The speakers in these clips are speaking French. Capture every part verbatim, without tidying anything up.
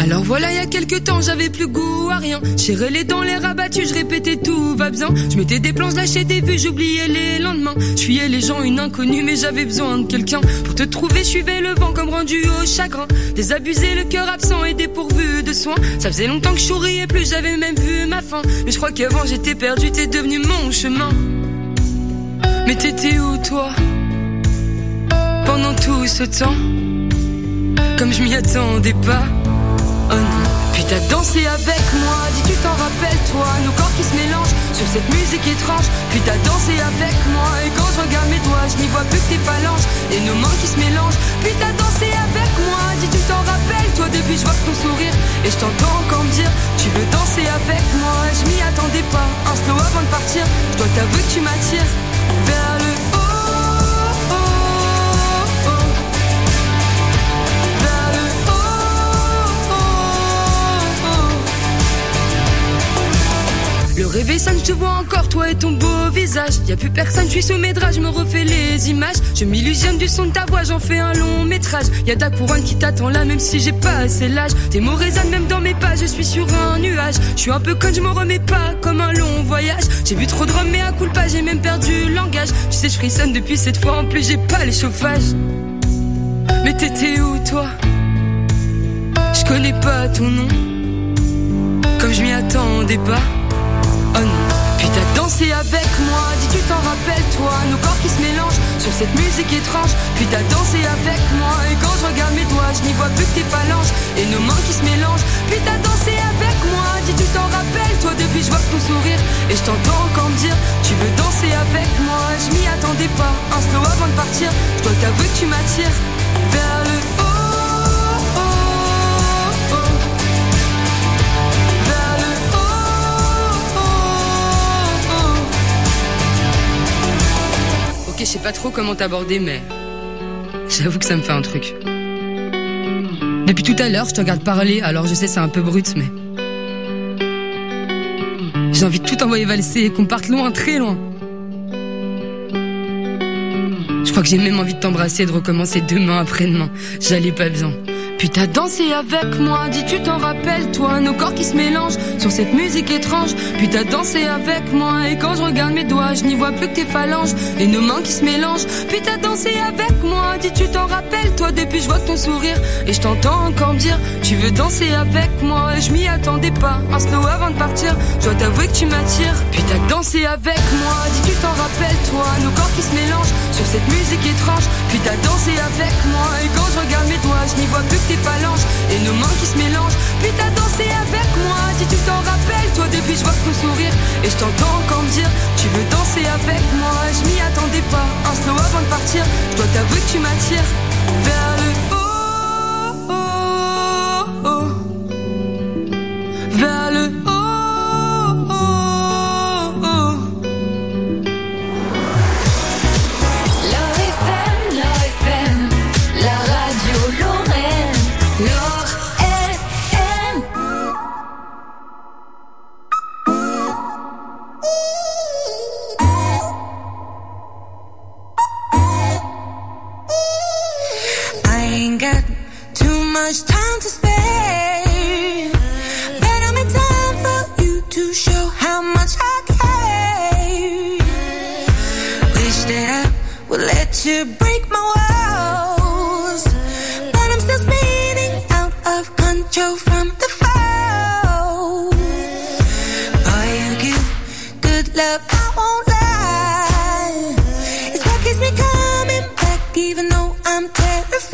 Alors voilà, il y a quelques temps, j'avais plus goût à rien. J'ai relais dans les rabattus, je répétais tout va bien. Je mettais des plans, je lâchais des vues, j'oubliais les lendemains. Je fuyais les gens, une inconnue, mais j'avais besoin de quelqu'un. Pour te trouver, je suivais le vent comme rendu au chagrin. Désabusé, le cœur absent et dépourvu de soins. Ça faisait longtemps que je souriais plus, j'avais même vu ma fin. Mais je crois qu'avant j'étais perdu, t'es devenu mon chemin. Mais t'étais où toi, pendant tout ce temps? Comme je m'y attendais pas. Oh non. Puis t'as dansé avec moi, dis tu t'en rappelles toi, nos corps qui se mélangent sur cette musique étrange. Puis t'as dansé avec moi, et quand je regarde mes doigts, je n'y vois plus que tes phalanges et nos mains qui se mélangent. Puis t'as dansé avec moi, dis tu t'en rappelles toi, depuis je vois que ton sourire. Et je t'entends encore me dire, tu veux danser avec moi. Je m'y attendais pas, un slow avant de partir. Je dois t'avouer que tu m'attires vers le haut. Le réveil sonne, je te vois encore, toi et ton beau visage. Y'a plus personne, je suis sous mes draps, je me refais les images. Je m'illusionne du son de ta voix, j'en fais un long métrage. Y'a ta couronne qui t'attend là, même si j'ai pas assez l'âge. Tes mots résonnent même dans mes pas, je suis sur un nuage. Je suis un peu conne, je m'en remets pas, comme un long voyage. J'ai bu trop de rhum, mais à coup pas, j'ai même perdu le langage. Tu sais, je frissonne depuis cette fois, en plus j'ai pas les chauffages. Mais t'étais où toi? Je connais pas ton nom, comme je m'y attendais pas. Oh non. Puis t'as dansé avec moi, dis tu t'en rappelles toi, nos corps qui se mélangent sur cette musique étrange. Puis t'as dansé avec moi, et quand je regarde mes doigts, je n'y vois plus que tes phalanges et nos mains qui se mélangent. Puis t'as dansé avec moi, dis tu t'en rappelles toi, depuis je vois que ton sourire. Et je t'entends encore me dire, tu veux danser avec moi. Je m'y attendais pas, un slow avant de partir. Je dois t'avouer que tu m'attires vers le haut. Je sais pas trop comment t'aborder, mais j'avoue que ça me fait un truc. Depuis tout à l'heure, je te regarde parler, alors je sais c'est un peu brut, mais j'ai envie de tout envoyer valser et qu'on parte loin, très loin. Je crois que j'ai même envie de t'embrasser et de recommencer demain après-demain. J'allais pas bien. Puis t'as dansé avec moi, dis tu t'en rappelles toi, nos corps qui se mélangent sur cette musique étrange. Puis t'as dansé avec moi, et quand je regarde mes doigts, je n'y vois plus que tes phalanges et nos mains qui se mélangent. Puis t'as dansé avec moi, dis tu t'en rappelles toi, depuis je vois ton sourire. Et je t'entends encore me dire, tu veux danser avec moi. Et je m'y attendais pas, un slow avant de partir. Je dois t'avouer que tu m'attires. Puis t'as dansé avec moi, dis tu t'en rappelles toi, nos corps qui se mélangent sur cette musique étrange. Puis t'as dansé avec moi, et quand je regarde mes doigts, je n'y vois plus que tes phalanges et nos mains qui se mélangent. Puis t'as dansé avec moi, dis tu t'en rappelles toi, depuis je vois ton sourire. Et je t'entends encore me dire, tu veux danser avec moi. Je m'y attendais pas, un slow avant de partir. Je dois t'avouer que tu m'attires vers le haut, oh, oh, vers le haut. To break my walls, but I'm still spinning out of control from the fall. Boy, you give good love, I won't lie. It's what keeps me coming back, even though I'm terrified.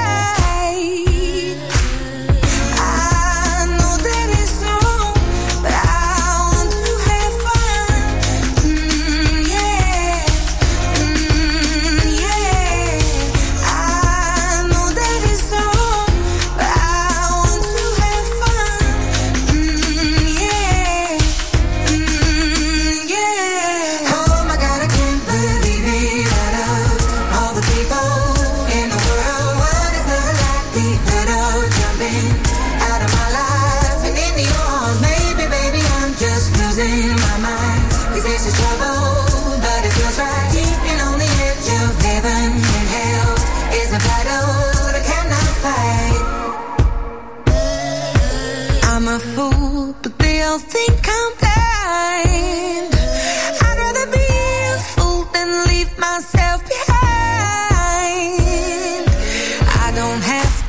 I know that it's wrong, but I want to have fun. Mm, yeah. Mm, yeah. I know that it's wrong, but I want to have fun. Mm, yeah. Mm, yeah. Oh my God, I can't believe it. Out of all the people in the world, what is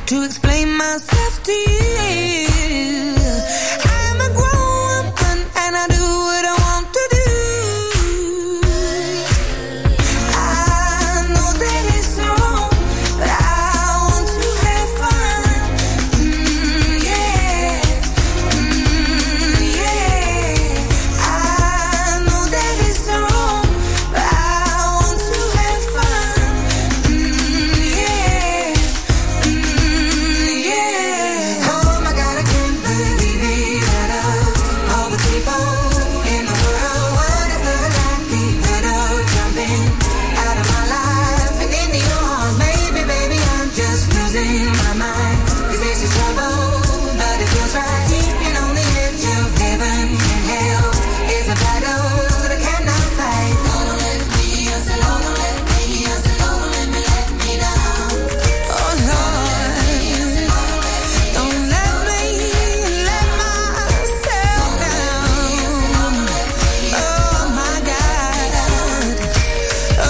to explain myself to you. I'm a grown woman and I do what I want to do. I know that it's wrong, but I want to have fun. Mm, yeah, mm, yeah. I know that it's wrong, but I want to have fun. Mm, yeah, mm, yeah. Oh my God, I can't believe it. Out of all the people in the world, what is the likelihood of jumping out of my life and into your arms? Maybe, baby, I'm just losing my mind. 'Cause this is trouble, but it feels right. Keeping on the edge of heaven and hell is a battle that I cannot fight. Don't let me, I said, don't let me, I said, don't let me let me down. Oh Lord, don't let me let myself down. Oh my God. Oh,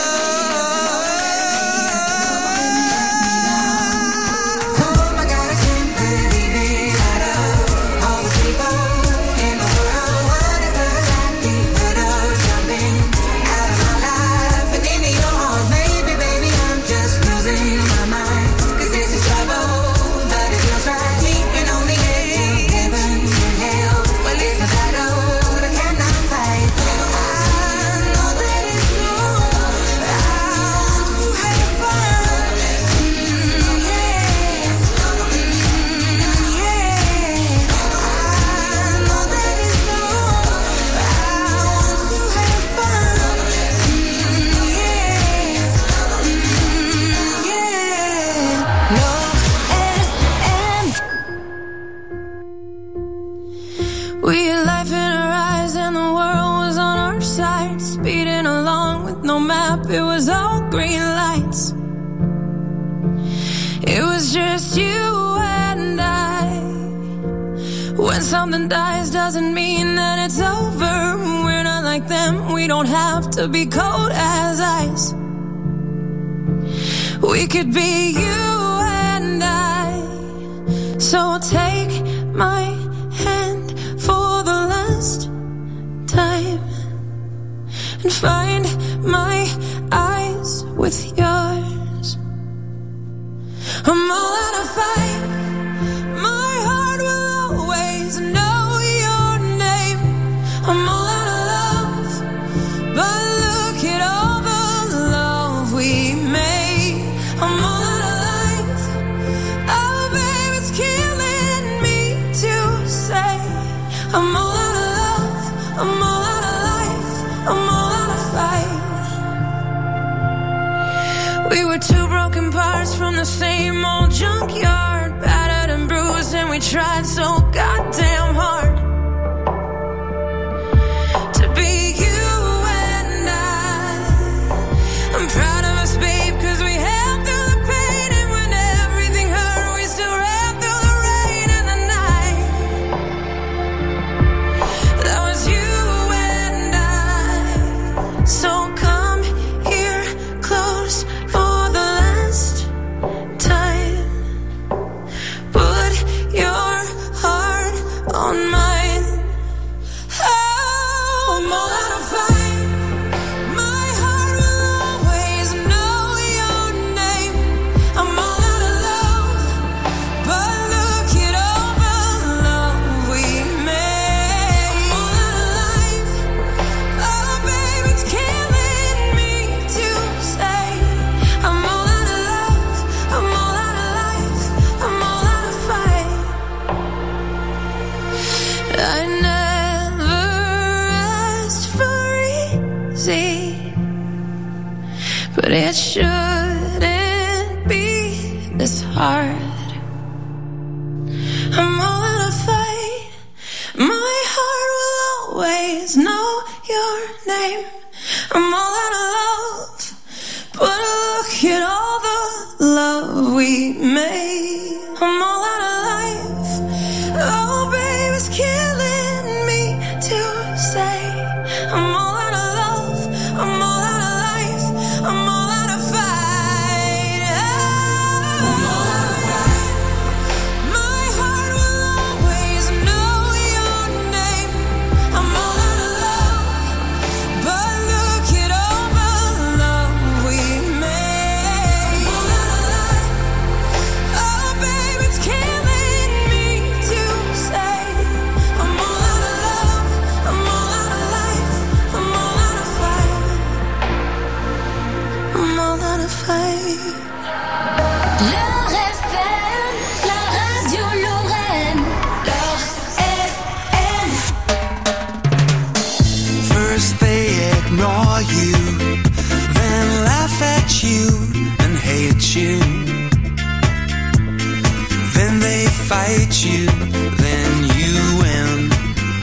oh my God, I can't believe it. Out of all the people in the world, what is the likelihood of jumping out of my life and into your arms? Maybe, baby, I'm just losing my mind. 'Cause this is trouble, but it feels right. Keeping on the edge of heaven and hell. Well, it's a battle that I cannot fight. I know that it's wrong, but I want to have fun. Mm, yeah, mm, yeah. I know that it's wrong, but I want to have fun. Mm, yeah, mm, yeah. Love F M. We had life in our eyes and the world was on our side. Speeding along with no map, it was all green lights. It was just you and I. When something dies doesn't mean that it's over. We're not like them, we don't have to be cold as ice. We could be you and I. So take my hand for the last time and find my eyes with yours. I'm all out of fight. My heart will always know your name. I'm all out of love, but look at all the love we made. I'm all out of life. Oh, babe, it's killing me to say. I'm all out of love. I'm all out of life. I'm all out of fight. We were two broken parts from the same old junkyard, battered and bruised, and we tried so goddamn hard to be you and I. I'm proud of us, babe, 'cause we held through the pain, and when everything hurt, we still ran through the rain and the night. That was you and I. So come here close for the last time. Put your heart on mine. Oh, I'm all out of fight. My heart will always know your name. I'm all out of love, but look at all the love we made. I'm all out of life. Oh, babe, it's killing me to say. I'm all out of love. I'm all out of life. I'm all out of fight. I never asked for easy, but it shouldn't be this hard. I'm all out of fight. My heart will always know your name. I'm all out of love, but look at all the love we made. I'm all out of life. Oh, babe, it's killing me to say. I'm all out of love. I'm all out of life. I'm all out of fight. Oh, I'm all out of fight. Fight you, then you win.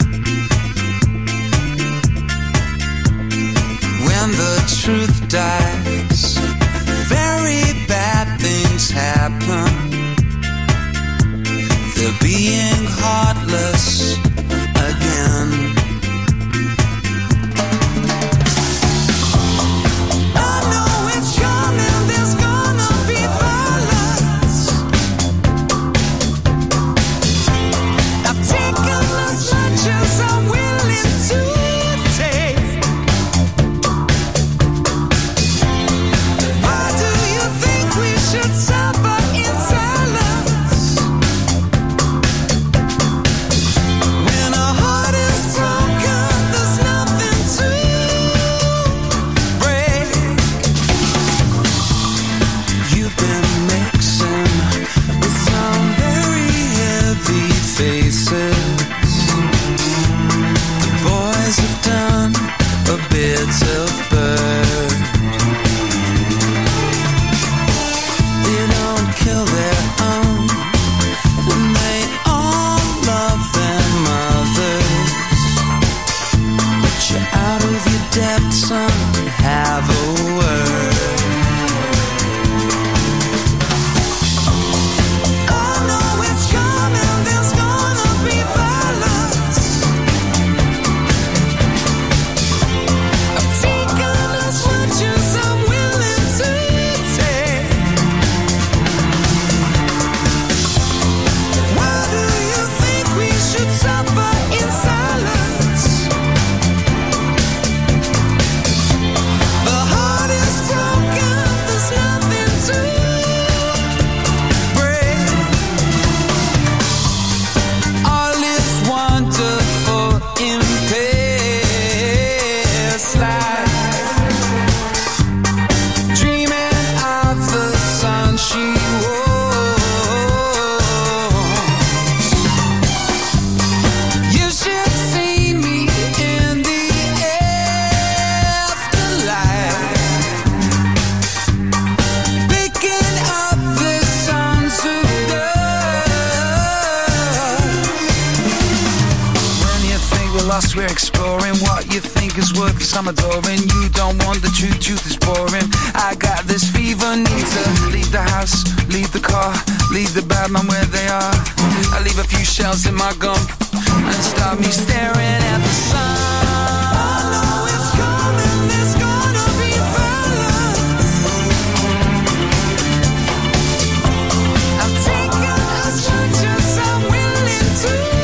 When the truth dies, very bad things happen. They're being heartless again. We're exploring what you think is worth, cause I'm adoring. You don't want the truth, truth is boring. I got this fever, need to leave the house, leave the car, leave the bad man where they are. I leave a few shells in my gum and start me staring at the sun. I know it's coming, there's gonna be violence. I'm taking as much as I'm willing to.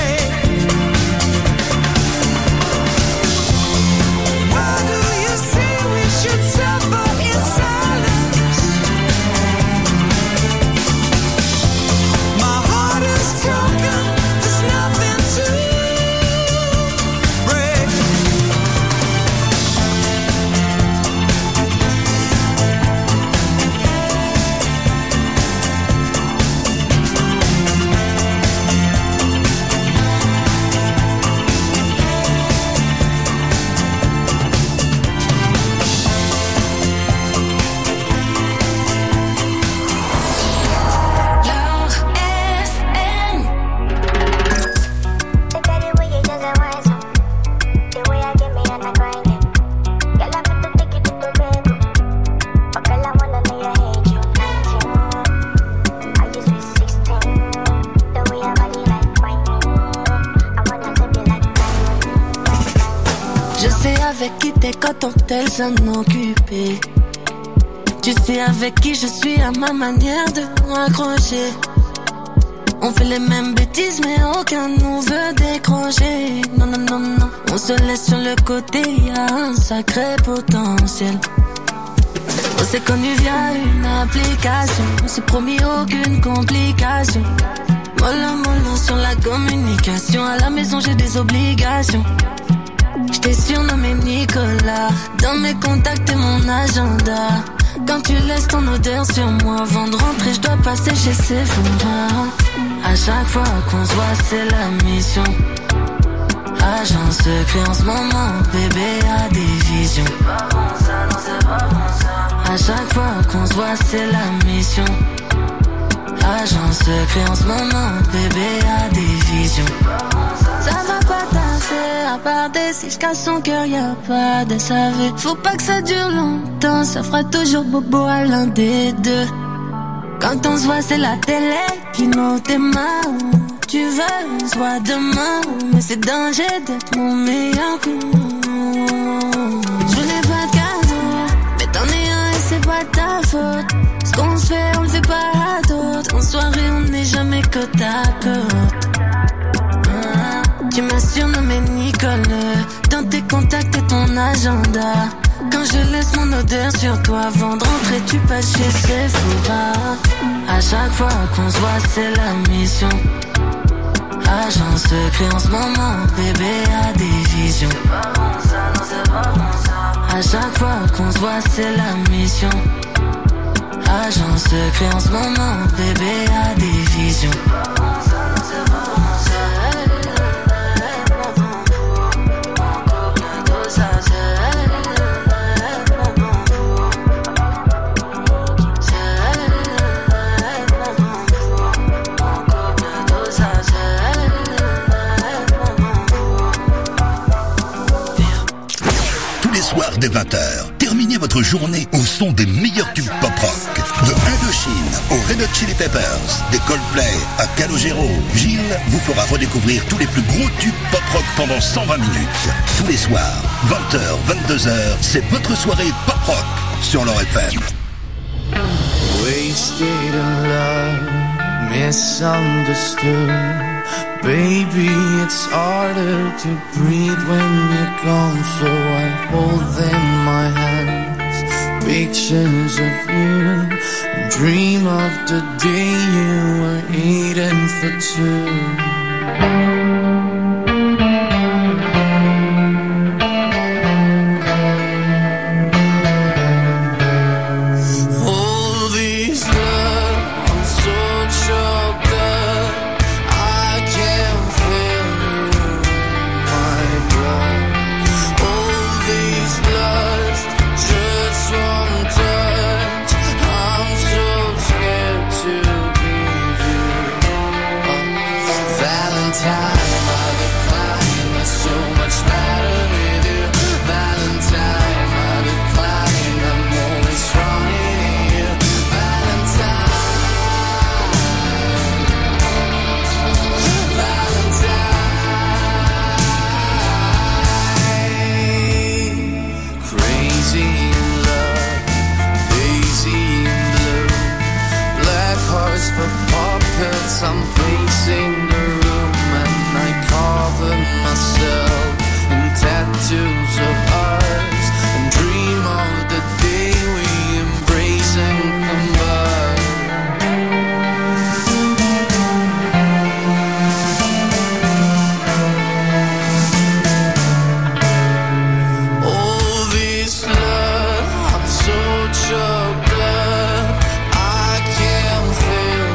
Quand tel s'en occuper. Tu sais avec qui je suis à ma manière de raccrocher. On fait les mêmes bêtises mais aucun nous veut décrocher. Non non non non, on se laisse sur le côté, y'a un sacré potentiel. On s'est connus via une application, on s'est promis aucune complication. Mollo mollo sur la communication, à la maison j'ai des obligations. J't'ai surnommé Nicolas, dans mes contacts et mon agenda. Quand tu laisses ton odeur sur moi, avant de rentrer, je dois passer chez Sephora. À chaque fois qu'on se voit, c'est la mission. Agent secret en ce moment, bébé a des visions. C'est pas bon ça, non c'est pas bon ça. À chaque fois qu'on se voit, c'est la mission. Agent secret en ce moment, bébé a des visions. Ça va pas tarder, à part des si je casse son cœur, y'a pas de savoir. Faut pas que ça dure longtemps, ça fera toujours bobo à l'un des deux. Quand on se voit, c'est la télé qui nous tes mains. Tu veux, on se voit demain, mais c'est danger d'être mon meilleur coup. Je n'ai pas de cadeau, mais t'en es un et c'est pas ta faute. Ce qu'on se fait, on le fait pas à d'autres. En soirée, on n'est jamais côte à côte. Ah, tu m'as surnommé Nicole dans tes contacts et ton agenda. Quand je laisse mon odeur sur toi, avant de rentrer, tu passes chez Sephora. À chaque fois qu'on se voit, c'est la mission. Agent secret en ce moment, bébé a des visions. C'est pas bon ça, non c'est pas bon ça. À chaque fois qu'on se voit, c'est la mission. Agent secret en ce moment, bébé a des visions. C'est pas bon ça, non c'est pas bon ça. Pas bon pour, encore bientôt ça c'est. Pas bon pour, c'est pas bon pour, encore bientôt ça c'est. Tous les soirs dès vingt heures, terminez votre journée au son des meilleurs tubes pop-rock. De Indochine aux Red Hot Chili Peppers, des Coldplay à Calogero, Gilles vous fera redécouvrir tous les plus gros tubes pop-rock pendant cent vingt minutes. Tous les soirs, vingt heures, vingt-deux heures, c'est votre soirée pop-rock sur leur F M. Wasted in love, misunderstood. Baby, it's harder to breathe when you're gone, so I hold them in my hands, pictures of you, and dream of the day you were eating for two. I'm pacing the room and I cover myself in tattoos of ours and dream of the day we embrace and combine. All this love, I'm so choked up, I can't feel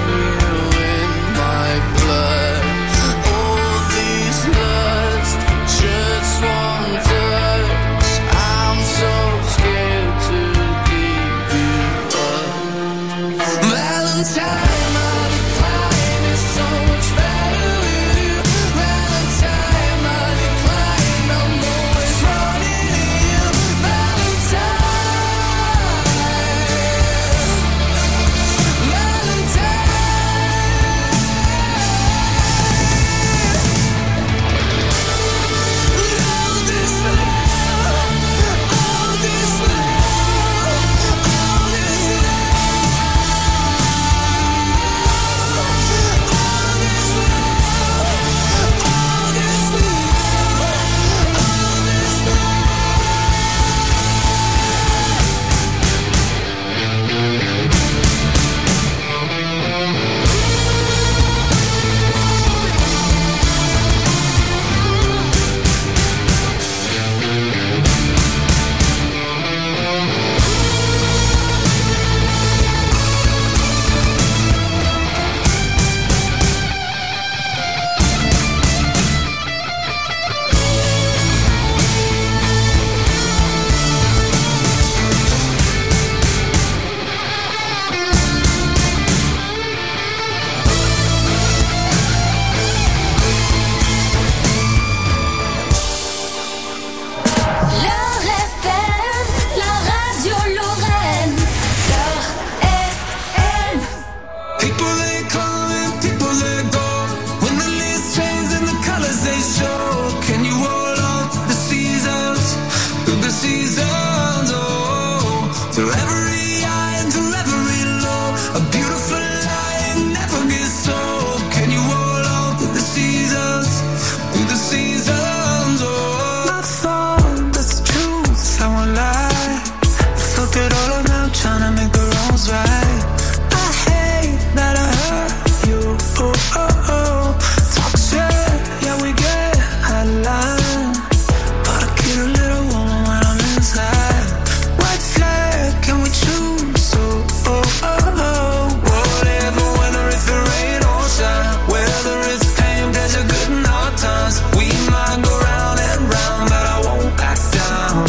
People they come and people they go. When the leaves change and the colors they show. Can you hold on to the seasons? Through the seasons, oh. Through every high and through every low. A beautiful lie never gets old. Can you hold on to the seasons? Through the seasons, oh. I thought that's the truth, I won't lie. I fuck it all around trying to make the wrongs right. I hate that I hurt you, oh, oh, oh. Talk shit, yeah we get out of line. But I get a little warm when I'm inside. White flag, can we choose, oh, oh, oh, oh. Whatever, whether it's the rain or shine. Whether it's pain, pleasure, good and hard times. We might go round and round, but I won't back down.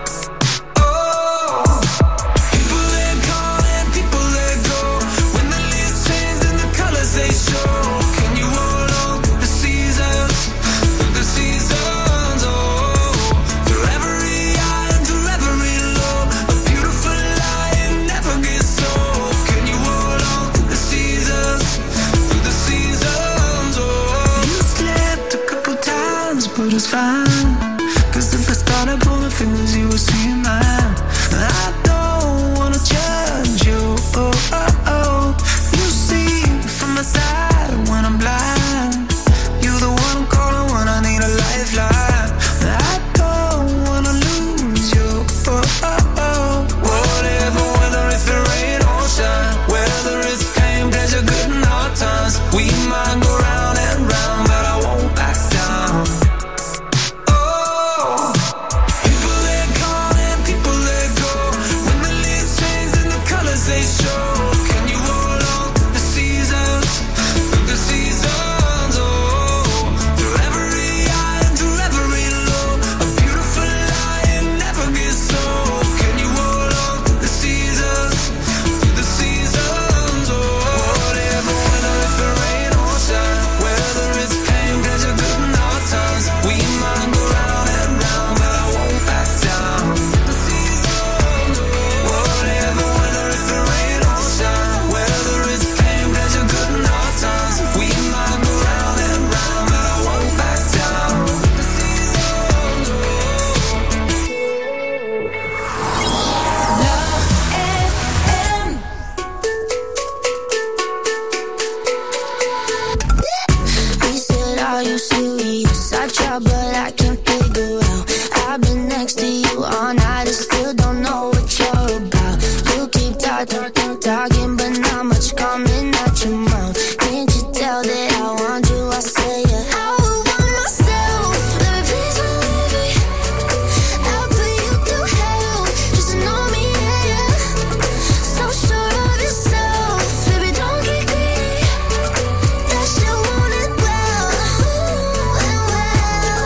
Oh, people they come and people they go. When the leaves change and the colors they show. Can you hold on to the seasons? Through the seasons, oh. Through every high and through every low. A beautiful lie it never gets old. Can you hold on to the seasons? Through the seasons, oh. You slipped a couple times, but it's fine. Cause if I started pulling fingers, you would see mine. I don't wanna judge you, oh, oh, oh. You see from my side when I'm blind. You're the one I'm calling when I need a lifeline. I don't wanna lose you, oh, oh, oh. Whatever, whether it's the rain or shine. Whether it's pain, pleasure, good and hard times. We might go round and round, but I won't back down. Oh, people they come and people they go. When the leaves change and the colors they show. Can you hold on to the seasons? Through the seasons, oh. Through every high and through every low. A beautiful lie it never gets old. Can you hold on to the seasons? Through the seasons, oh. Whatever, whether it's the rain or shine. Whether it's pain, pleasure, good and hard times. We might go round and round, but I won't back down. The seasons, oh. Whatever, whether it's the rain or shine. Whether it's pain, pleasure, good and hard times. We might go round and round, but I won't back down. The seasons, oh. He said, are you serious? I try, but I can't figure out. I've been next to you all night and still don't know what you're about. You keep talking, talking, but not much coming out your mouth. Can't you tell that I want you? I say it. I would want myself. Let me please believe me. I'll put you through hell just to know me, yeah, yeah. So sure of yourself, baby, don't get greedy. That shit want it well, ooh, and well.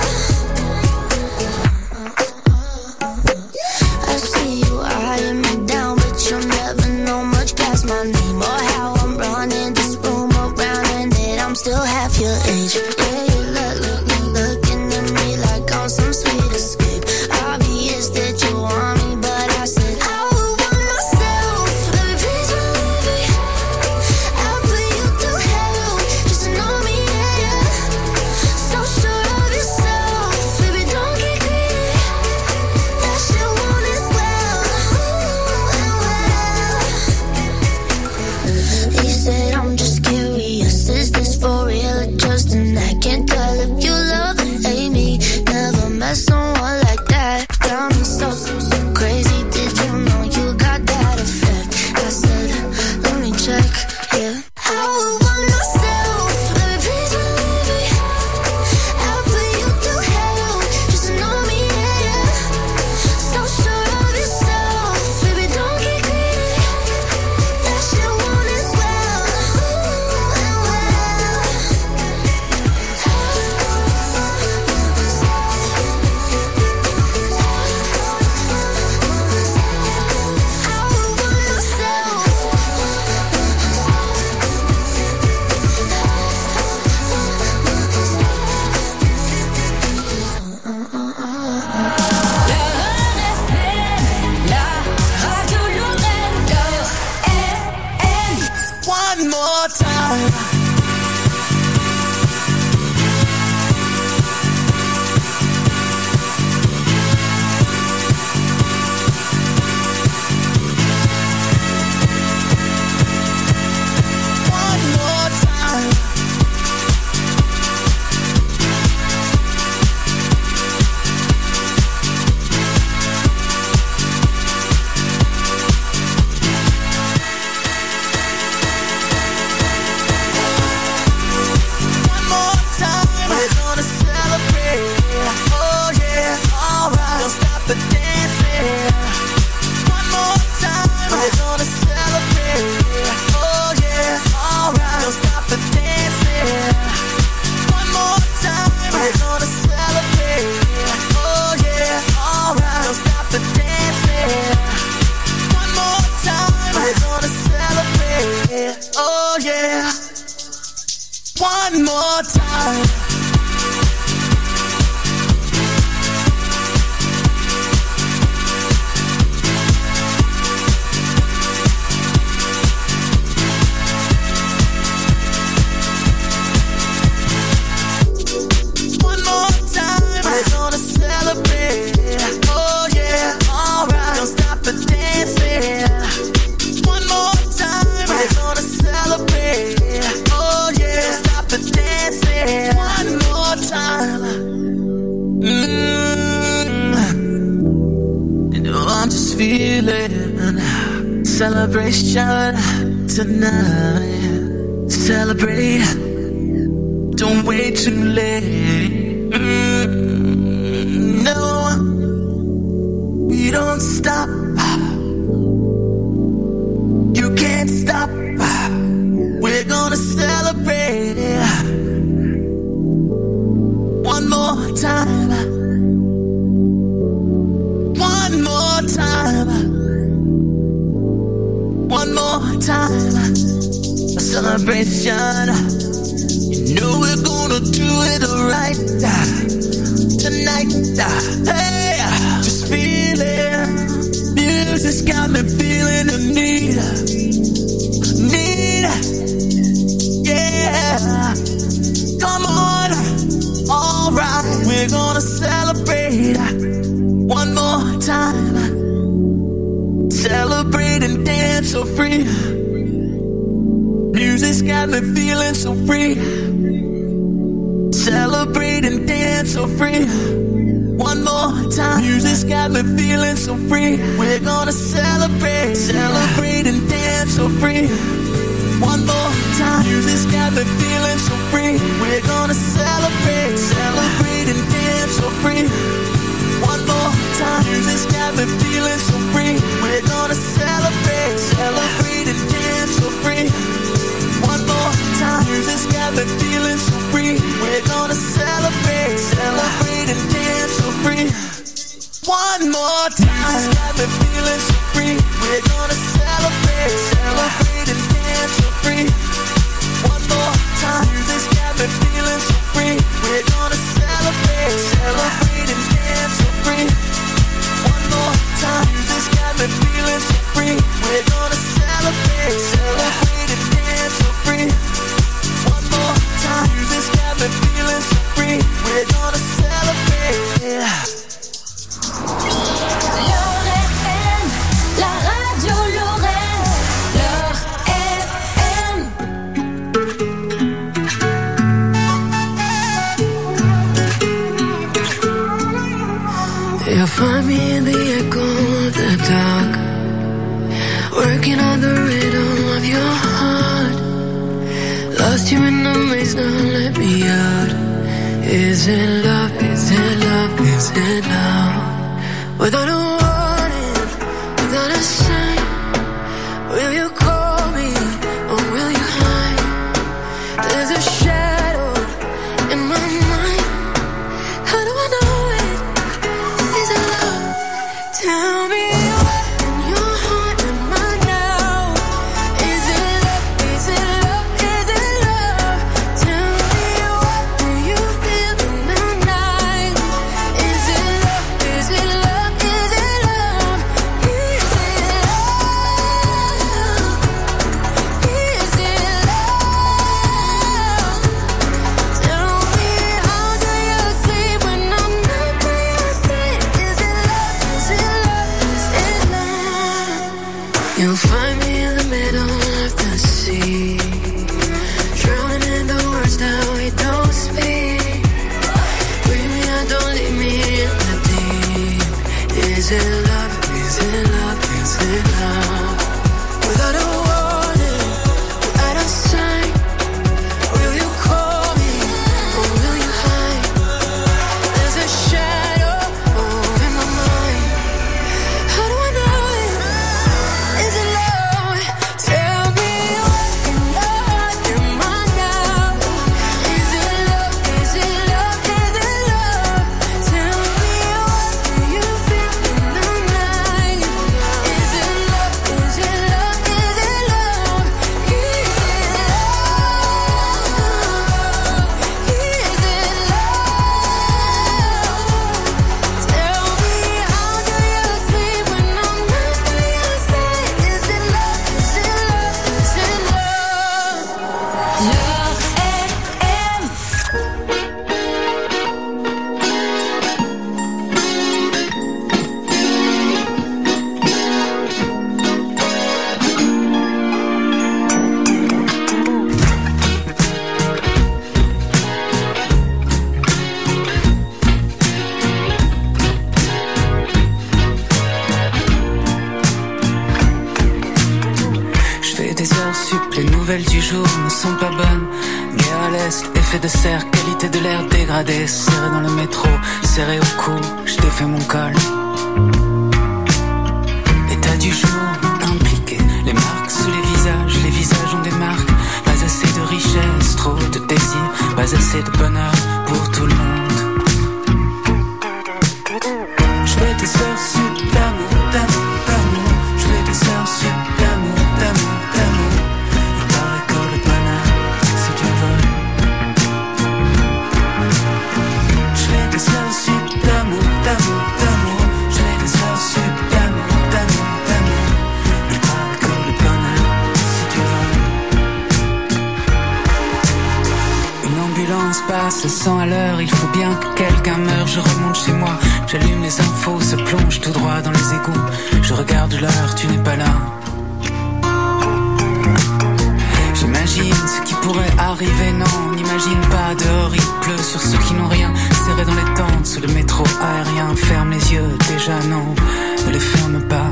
I see you eyeing me down, but you'll never know much past my name or how I'm running this room around and that I'm still half your age. Yeah, you look, look, look, looking at me like I'm some sweet escape. Obvious that you want me, but I said I would want myself. Let me please believe me. I'll put you through hell just to know me, yeah, yeah. So sure of yourself, baby, don't get greedy. That shit want it well, ooh, and well. He said, I'm just curious, is this for real or just an act? Can't tell if you love or hate me. Never met someone like that. Got me so, so, so crazy. Did you know you got that effect? I said, let me check, yeah. I would want myself. Let me please believe me. I'll put you through hell just to know me, yeah, yeah. So sure of yourself, baby, don't get greedy. That shit want it well, ooh, and well. I would want myself. One more time. One more time. Celebration tonight. Celebrate. Don't wait too late. Mm, no, we don't stop. You can't stop. We're gonna celebrate. One more time. One more time. One more time, a celebration. You know we're gonna do it right tonight. Hey, just feel it. Music's got me feeling the need, need. Yeah, come on, all right. We're gonna celebrate one more time. Celebrate and dance so free. Music's got me feeling so free. Celebrate and dance so free. One more time. Music's got me feeling so free. We're gonna celebrate. Celebrate and dance so free. One more time. Music's got me feeling so free. We're gonna celebrate. Celebrate and dance so free. One more time. Music's got me feeling so free. We're gonna celebrate, celebrate and dance so free. One more time. Music's got me feeling so free. We're gonna celebrate, celebrate and dance so free. One more time. Music's got me feeling so free. We're gonna celebrate, celebrate and dance so free. One more time. Music's got me feeling so free. We're gonna celebrate, celebrate and dance so free. One more time. Music's got me feeling so free. We're gonna celebrate, celebrate and dance so free. One more time. Music's got me feeling so free. We're gonna celebrate. L'Or F M, la radio Lorraine. L'Or F M. You'll find me in the echo of the dark, working on the rhythm of your heart. Lost you in the maze, now let me out. Is it love, is it love, is it love? Without a warning, without a sign, will you call me or will you hide? There's a shadow in my mind. How do I know it? Is it love? Tell me what in your heart am I now? Is it love? Is it love? Is it love? Tell me what do you feel in the night? Is it love? Is it love? Is it Du jour ne sont pas bonnes. Guerre à l'est, effet de serre, qualité de l'air dégradée. Serré dans le métro, serré au cou, je défais mon col. État du jour, impliqué. Les marques sous les visages, les visages ont des marques. Pas assez de richesse, trop de désir. Pas assez de bonheur pour tout le monde. Je fais des heures sup d'amour, d'amour, d'amour. Je fais des heures sup d'amour, d'amour, d'amour. Passe à cent à l'heure, il faut bien que quelqu'un meure. Je remonte chez moi, j'allume les infos, se plonge tout droit dans les égouts. Je regarde l'heure, tu n'es pas là. J'imagine ce qui pourrait arriver, non, n'imagine pas. Dehors il pleut sur ceux qui n'ont rien. Serré dans les tentes, sous le métro aérien. Ferme les yeux, déjà non, ne les ferme pas.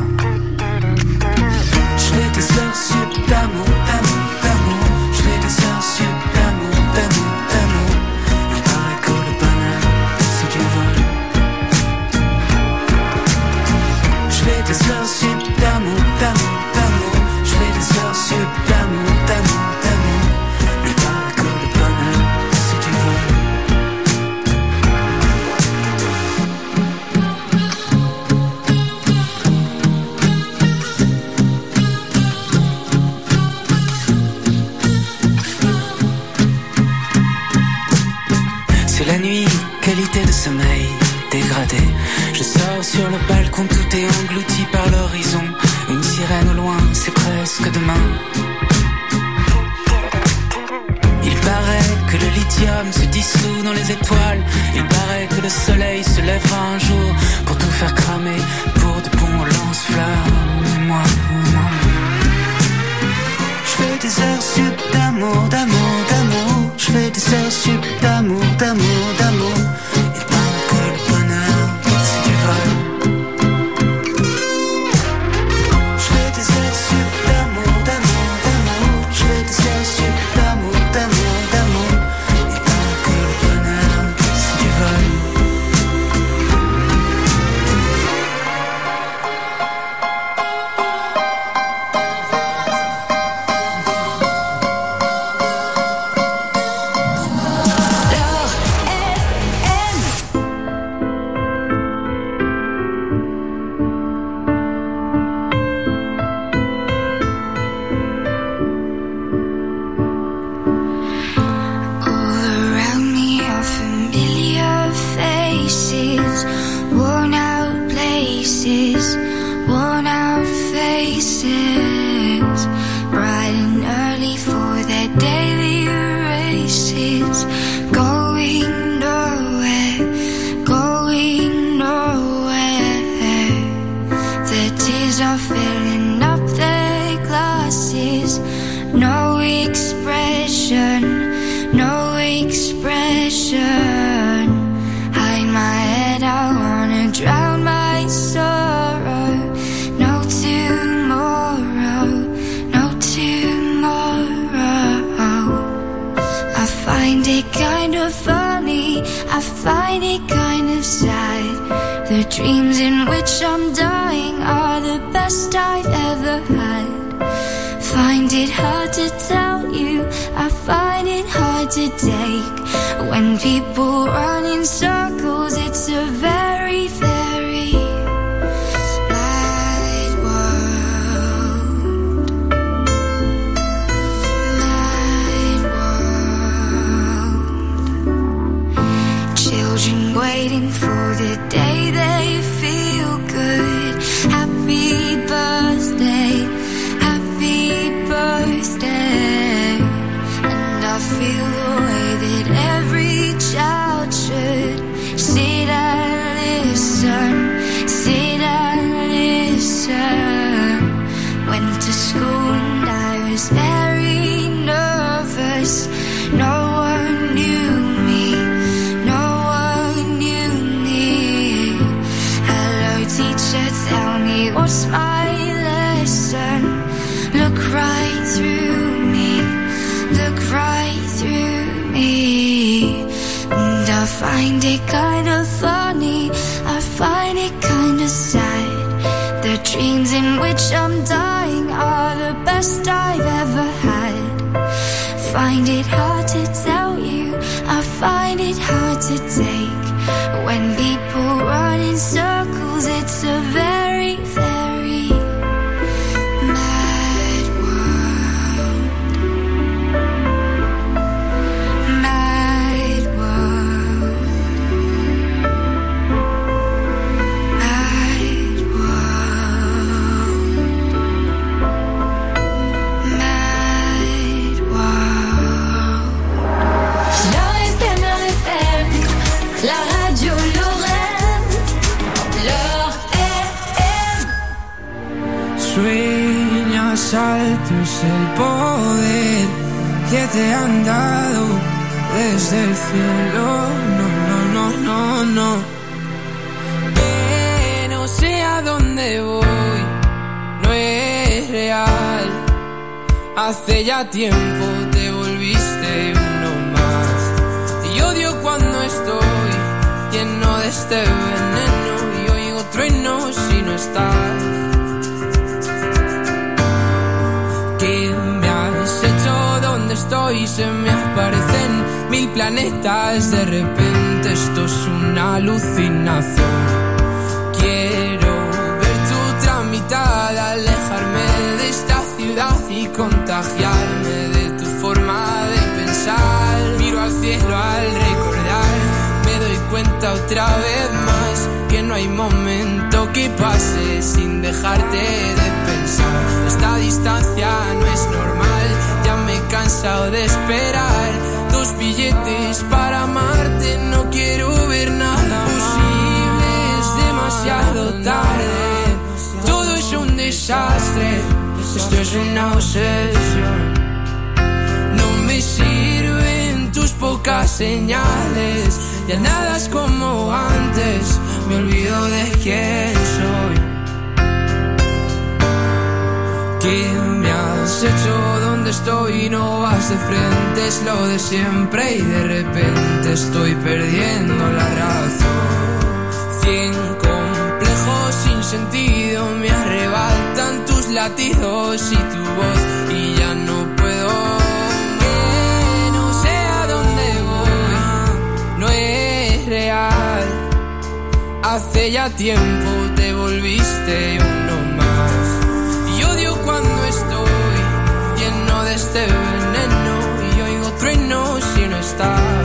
Je fais des heures sup d'amour, d'amour, d'amour. Je fais des heures sup d'amour, d'amour, d'amour. Il paraît que le bonheur, c'est du vol. Je fais des heures sup d'amour, d'amour, d'amour. Je fais des heures sup d'amour, d'amour, d'amour. Il paraît que le bonheur, c'est du vol. La nuit, qualité de sommeil dégradée. Je sors sur le balcon, tout est englouti par l'horizon. Une sirène au loin, c'est presque demain. Il paraît que le lithium se dissout dans les étoiles. Il paraît que le soleil se lèvera un jour pour tout faire cramer, pour de bons lance-flammes. Moi, moi. Je fais des heures sup d'amour, d'amour, d'amour. Je fais des heures sup d'amour, d'amour, d'amour. Il paraît que le bonheur, c'est du vol. Je fais des heures sup d'amour, d'amour, d'amour. Je fais des heures sup d'amour, d'amour, d'amour. Il paraît que le bonheur, c'est du vol. Dreams in which I'm dying are the best I've ever had. Find it hard to tell you, I find it hard to take. When people run in circles, it's a very, very mad world. Mad world. Children waiting for the day they feel good. Happy birthday, happy birthday. And I find it kind of funny, I find it kind of sad. The dreams in which I'm dying are the best I've ever had. Find it hard to tell you, I find it hard to take. When people run in circles, it's a very, very mad world. Mad world. Mad world. Mad world. La F M, la F M, la radio Lorraine, la F M. Sueñas alto es el poder que te han dado desde el cielo. No, no, no, no, no. Que no sé a dónde voy, no es real. Hace ya tiempo te volviste uno más. Y odio cuando estoy lleno de este veneno y oigo truenos si no estás. ¿Qué me has hecho? ¿Dónde estoy? Se me aparecen mil planetas. De repente esto es una alucinación. Quiero ver tu tramitada, alejarme de esta ciudad y contagiarme de tu forma de pensar. Miro al cielo al recordar, me doy cuenta otra vez más que no hay momento que pase sin dejarte de pensar. Esta distancia no es normal, ya me he cansado de esperar. Dos billetes para amarte, no quiero ver nada posible, es demasiado tarde. Todo es un desastre, esto es una obsesión. No me sirven tus pocas señales, ya nada es como antes, me olvido de quién soy. ¿Qué me has hecho? ¿Dónde estoy? No vas de frente, es lo de siempre y de repente estoy perdiendo la razón. Cien complejos sin sentido me arrebatan tus latidos y tu voz y ya no puedo. Que no sé a dónde voy, no es real. Hace ya tiempo te volviste uno más. Y odio cuando estoy lleno de este veneno y oigo truenos si no estás.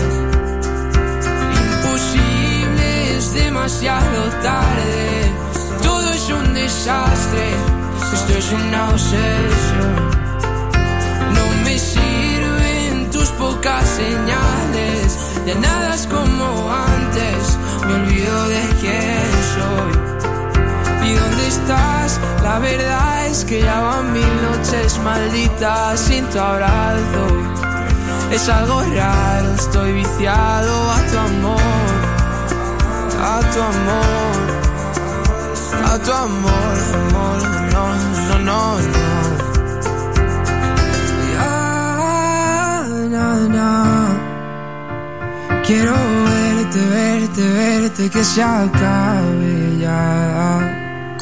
Imposible, es demasiado tarde. Todo es un desastre, esto es una obsesión. No me sirven tus pocas señales, ya nada es como antes, me olvido de quién soy. ¿Y dónde estás? La verdad es que ya van mil noches malditas sin tu abrazo. Es algo raro, estoy viciado a tu amor, a tu amor, a tu amor, amor, no, no, no, no. Ya, no, no. Quiero verte, verte, verte, que se acabe ya.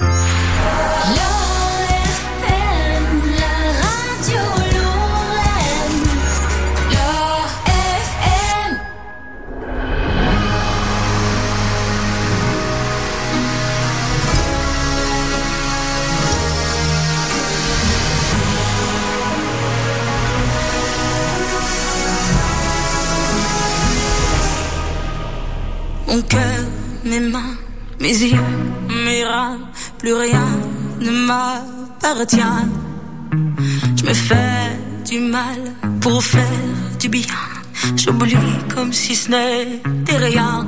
Mon cœur, mes mains, mes yeux, mes reins, plus rien ne m'appartient. Je me fais du mal pour faire du bien. J'oublie comme si ce n'était rien.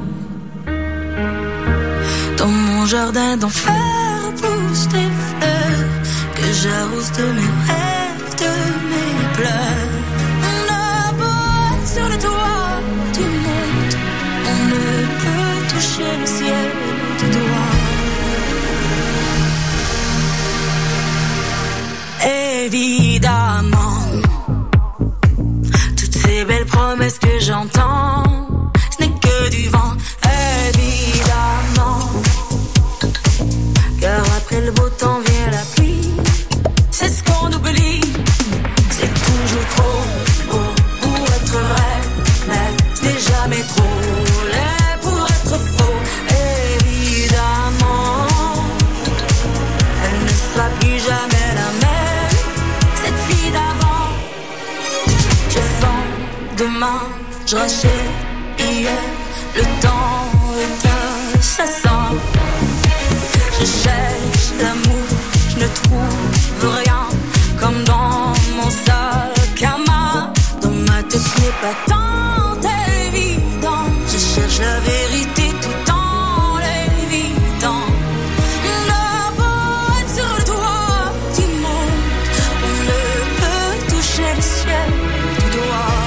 Dans mon jardin d'enfer poussent des fleurs que j'arrose de mes rêves, de mes pleurs. On a beau être sur le toit du monde, on ne peut toucher le ciel du doigt. Évidemment, toutes ces belles promesses que j'entends, ce n'est que du vent. Je sens demain, je rachète hier. Le temps est inchassant. Je cherche l'amour, je ne trouve rien. Comme dans mon sac à main. Dans ma tête ce n'est pas tant évident. Je cherche la vérité tout en l'évitant. La boîte sur le toit du monde. On ne peut toucher le ciel du doigt.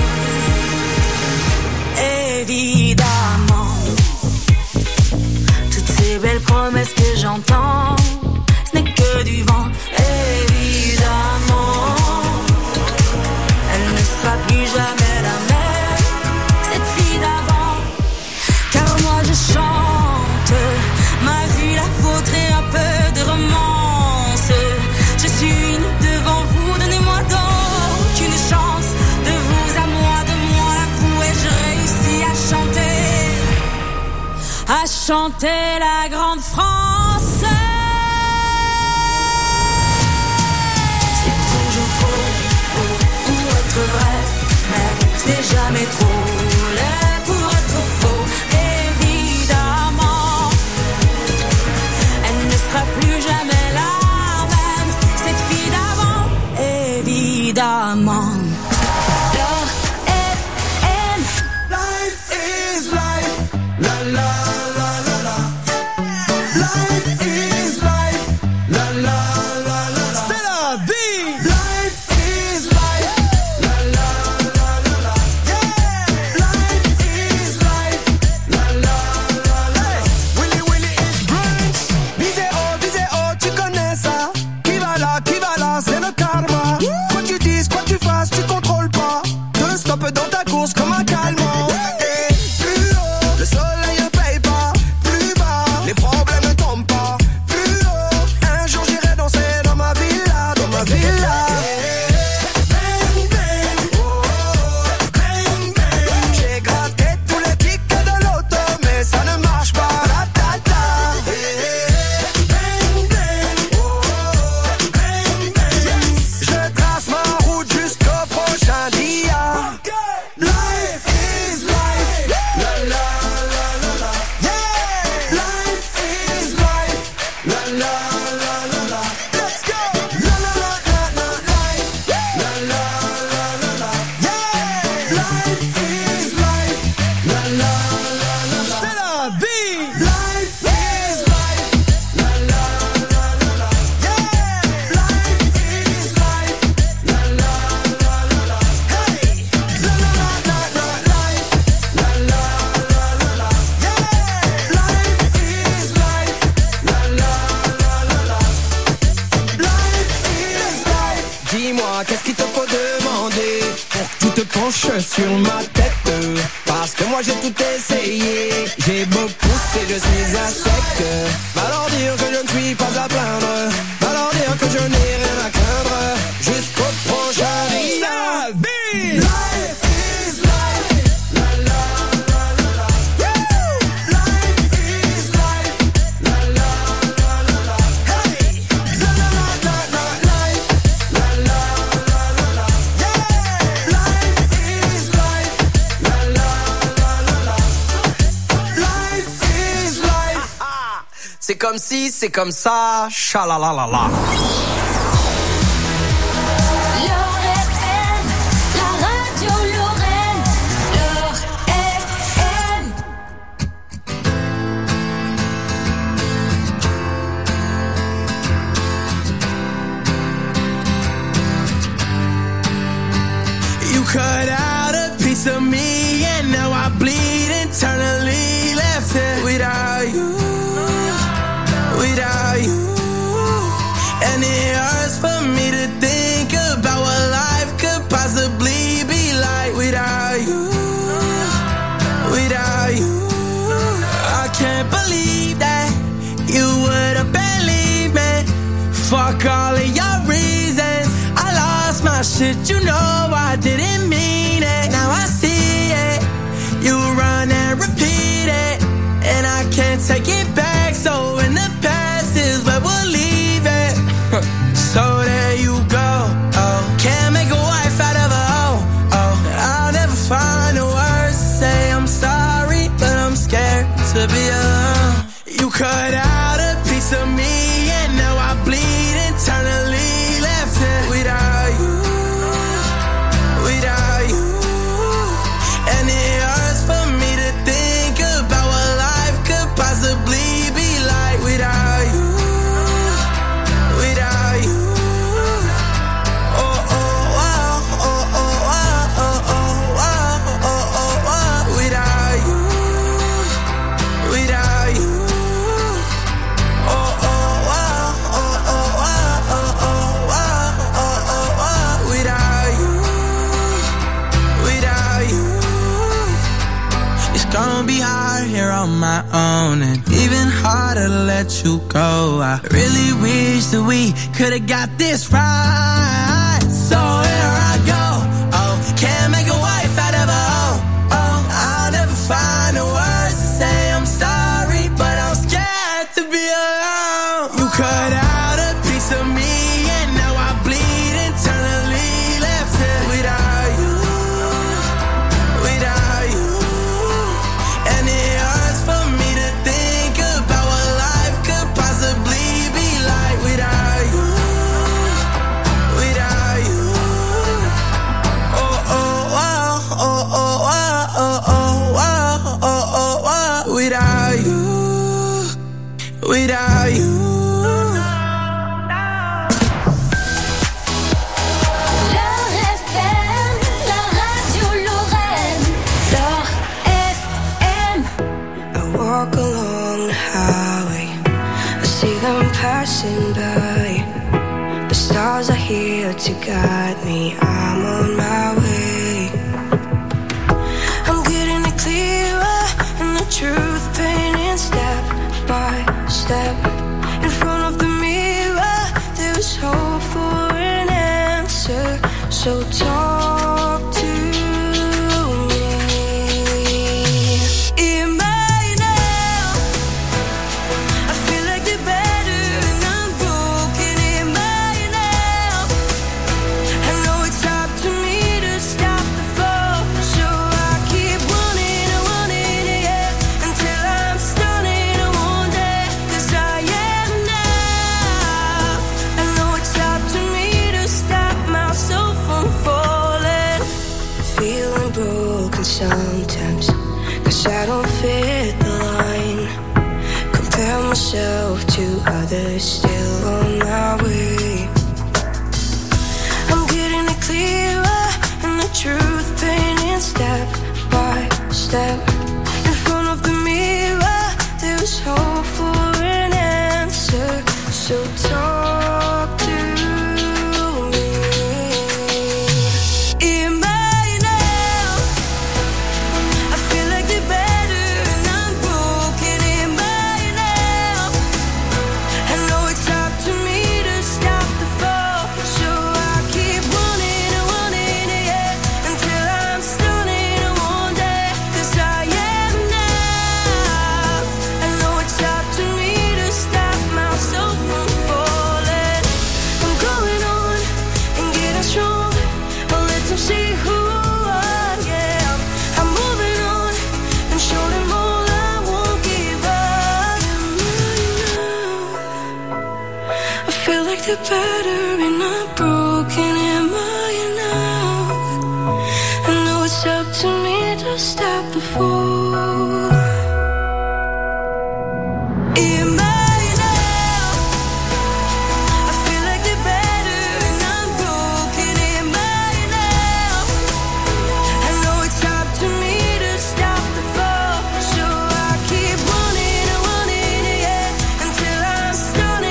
Évidemment, toutes ces belles promesses que j'entends, ce n'est que du vent. Évidemment, elle ne sera plus jamais la même, cette fille d'avant. Car moi je chante ma vie, la vôtre et un peu de romance. Je suis unie devant vous, donnez-moi donc une chance. De vous à moi, de moi à vous, et je réussis à chanter, à chanter la grande France. C'est toujours faux pour être vrai, mais ce n'est jamais trop laid pour être faux. Évidemment, elle ne sera plus jamais la même, cette fille d'avant. Évidemment. Leur F M. Life is life. La la la la la. Life is life. La la la la la. C'est la vie. Life is life. La la la la la. Yeah. Life is life. La la la la la. Willy Willy is brunch. Visez haut, visez haut, tu connais ça. Qui va là, qui va là, c'est le karma. Quoi tu dises, quoi tu fasses, tu contrôles pas. Deux stops dans ta course comme un calmant. Et plus haut, le soleil ne paye pas. Plus bas, les problèmes ne tombent pas. Plus haut, un jour j'irai danser dans ma villa, dans ma villa. Bang bang, oh oh, bang bang. J'ai gratté tous les tickets de l'auto, mais ça ne marche pas. La ta ta. Bang bang, oh oh, bang bang. Je trace ma route jusqu'au prochain dia. Life is life. La la la la la. Yeah. Life is life. La la la la la. Let's go. La la la la la. Life. La la la la la. Yeah. Life is life. La la la la la. C'est la vie. Life is life. La la la la la. Yeah. Life is life. La la la la la. Hey. La la la la la. Life. La la la la la. Yeah. Life is life. La la la la la. Life is life. Dis-moi, qu'est-ce qu'il te faut demander pour que tu te penches sur ma tête? Parce que moi j'ai tout essayé, j'ai beau pousser, je suis à sec. Va leur dire que je ne suis pas à plaindre, va leur dire que je n'ai rien à craindre. Jusqu'au prochain dia. Life is life. La la la la la. Yeah. Life is life. La la la la la. Hey. La la la la la. Life. La la la la la. Yeah. Life is life. La la la la la. Life is life. C'est comme si, c'est comme ça. Chalalalala. Leur F M, la radio Lorraine. Leur F M. You cut out a piece of me and now I bleed internally. Left here without you, without you. And it hurts for me to think about what life could possibly be like without you, without you. I can't believe that you would have believed me. Fuck all of your reasons. I lost my shit, you know I didn't mean it. Now I see it. You run and repeat it, and I can't take it back. So in the past is where we'll leave it. So there you go. Oh, can't make a wife out of a hoe. gonna be hard here on my own, and even harder to let you go. I really wish that we could've got this right. So here I go. Oh, can't make a wife out of a hoe. Oh, I'll never find the words to say I'm sorry, but I'm scared to be alone. You cut out a piece of me, and now I bleed internally. Left here without you, without you. And it hurts for me to think about what life could possibly be like without you, without you. Oh, oh, oh, oh, oh, oh, oh, oh, oh, oh, oh, without you, without you. Walk along the highway, I see them passing by. The stars are here to guide me, I'm on my way. I'm getting it clearer, and the truth painting step by step. In front of the mirror, there's hope for an answer, so talk to me. It might sometimes, cause I don't fit the line. Compare myself to others, still on my way. I'm getting it clearer, and the truth painting step by step. In front of the mirror, there's hope for an answer, so talk to me. It might the battery not broken, am I enough? I know it's up to me to stop the fall. Am I enough? I feel like the battery not broken, am I enough? I know it's up to me to stop the fall, so I keep running and running, yeah, until I'm stunning.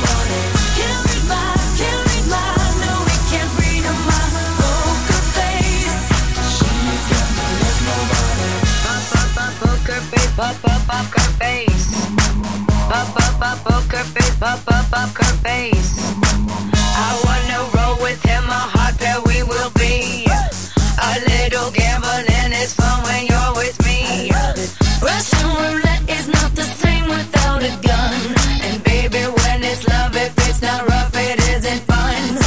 Face Pop up poker face. Pop up up poker face. Pop up poker face. I wanna roll with him, a hot pair we will be. A little gambling is fun when you're with me. Russian roulette is not the same without a gun. And baby, when it's love, if it's not rough, it isn't fun.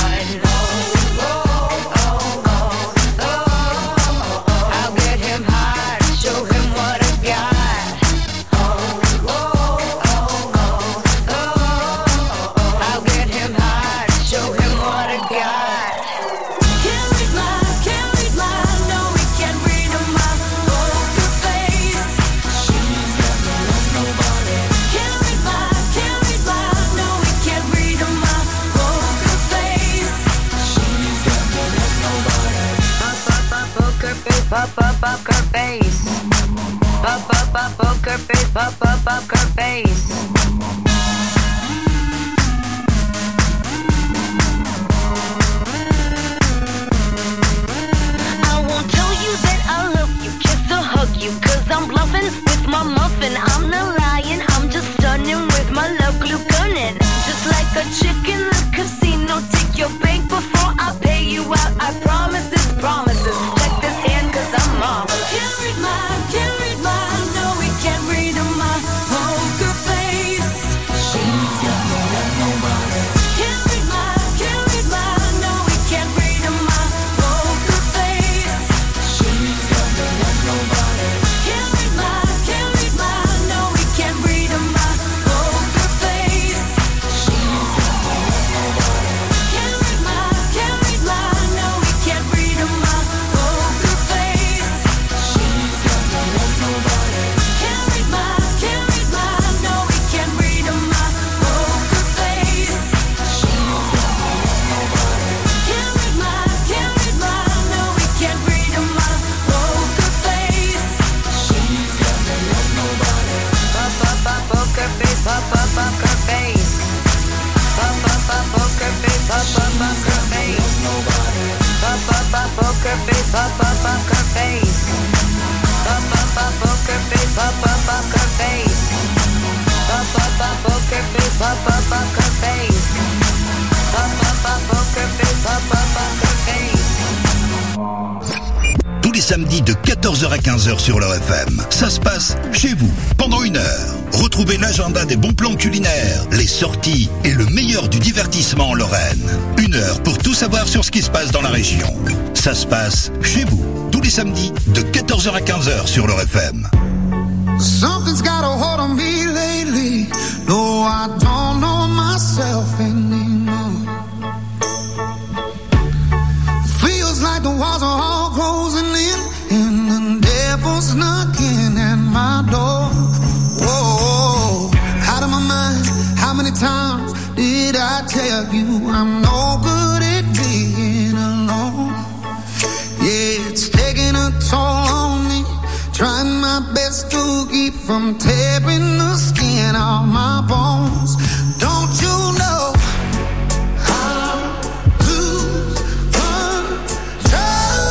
Pop up poker face. Pop up up poker face. Pop up poker face. I won't tell you that I love you, kiss or hug you, cause I'm bluffing with my muffin. I'm not lying, I'm just stunning with my love glue gunning. Just like a chick in the casino, take your bank before I pay you out. I promise this promises. Check this hand cause I'm marvelous. Can't read my, can't read my, no we can't read my poker face. She's got no love, nobody. Can't read my, can't read my, no we can't read my poker face. She's got no love, nobody. Can't read my, can't read my, no we can't read my poker face. She's got no love, nobody. Can't read my, can't read my, no we can't read my poker face. She's got no love, nobody. Can't read my, can't read my, no we can't read my poker face. She's got no love, nobody. Can't read my, can't read my, no we can't read my poker face. She's got no love, nobody. Pop up up poker face. Pop up poker face. Pop up up poker face. Pop up poker face. Pop up up poker face. Pop up poker face. Pop up up poker face. Pop up poker face. Pop up up poker face. Pop up poker face. Pop up up poker face. Pop up poker face. Tous les samedis de quatorze heures à quinze heures sur leur F M. Ça se passe chez vous, pendant une heure. Retrouvez l'agenda des bons plans culinaires, les sorties et le meilleur du divertissement en Lorraine. Une heure pour tout savoir sur ce qui se passe dans la région. Ça se passe chez vous, tous les samedis de quatorze heures à quinze heures sur leur F M. Something's got a hold on me lately. No, I don't know myself anymore. Feels like the walls are all closing in, and the devil's knocking at my door. Whoa, out of my mind. How many times did I tell you I'm no good at being alone? Yeah, it's taking a toll on me. Trying my best to keep from tearing the skin off my bones. Don't you know I lose control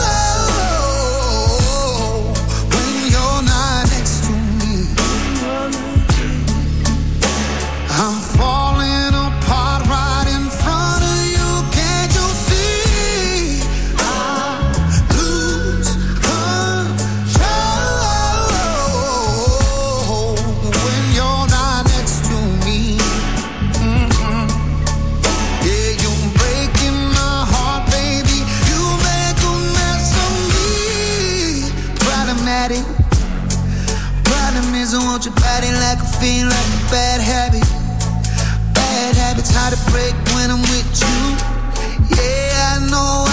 when you're not next to me? I'm falling apart right in front of you. Can't you see? I lose control when you're not next to me. Mm-hmm. Yeah, you're breaking my heart, baby. You make a mess of me. Problematic. Problem is I want your body like a fiend, like a bad habit. Bad habits hard to break when I'm with you. Yeah, I know